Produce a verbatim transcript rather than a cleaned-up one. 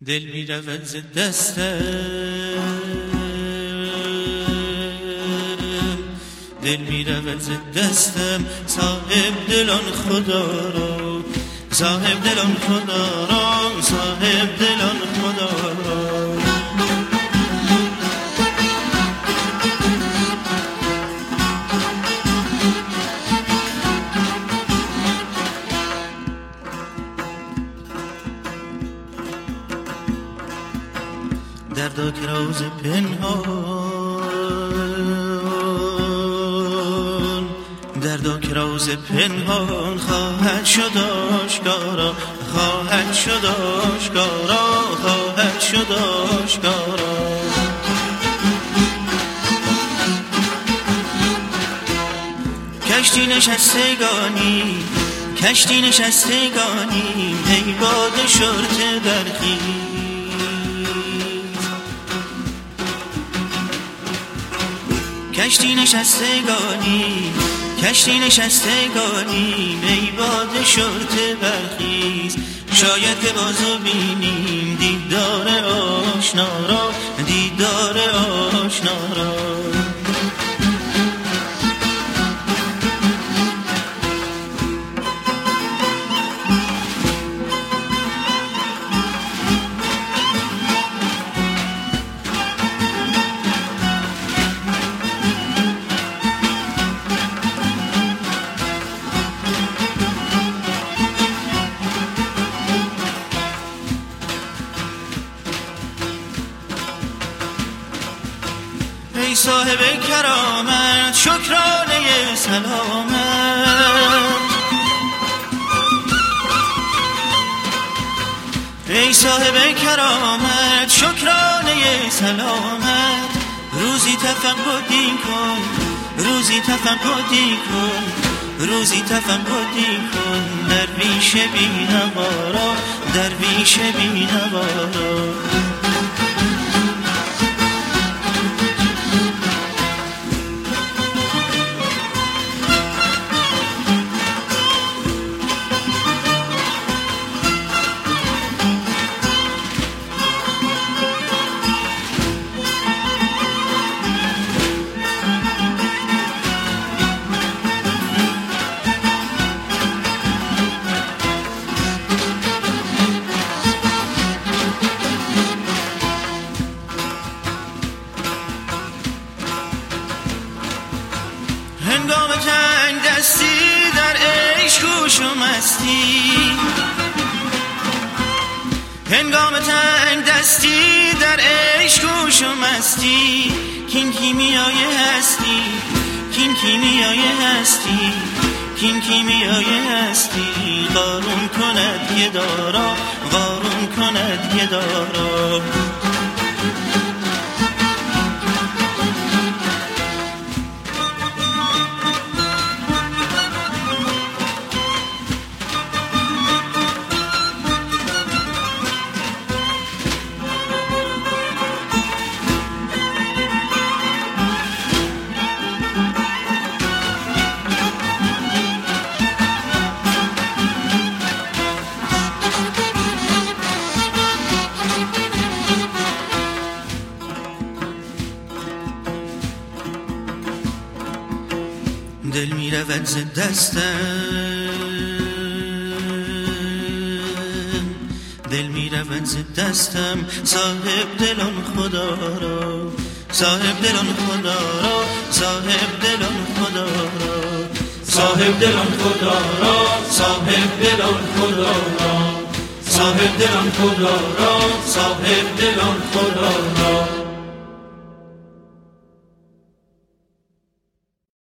دل می رود ز دستم، دل می رود ز دستم، صاحب دلان خدا را، صاحب دلان خدا را، صاحب دلان خدا را. دردا که راز پنهان، دردا که راز پنهان خواهد شد آشکارا، خواهد شد آشکارا، خواهد شد آشکارا. کشتی نشستگانی، کشتی نشستگانی، ای باد شرط برخی. کشتی نشستگانی، کشتی نشستگانی، ای باد شرط برخیز. شاید که بازو بینیم دیدار آشنا را، دیدار آشنا را. ای صاحب کرامت شکرانه سلامت، ای صاحب کرامت شکرانه سلامت. روزی تفقدی کن، روزی تفقدی کن، روزی تفقدی کن، درویش بی‌نوا، درویش بی‌نوا. هنگام تنگ دستی در عشق گوش و مستی، هنگام تنگ دستی در عشق گوش و مستی. کین کیمیای هستی، کین کیمیای هستی، کین کیمیای هستی. قارون کند یه دارا، قارون کند یه دارا. دل می رود ز دستم، دل می رود ز دستم، صاحب دلان خدا را، صاحب دلان خدا را، صاحب دلان خدا را. صاحب دلان خدا را، صاحب دلان خدا را، صاحب دلان خدا را، صاحب دلان خدا را.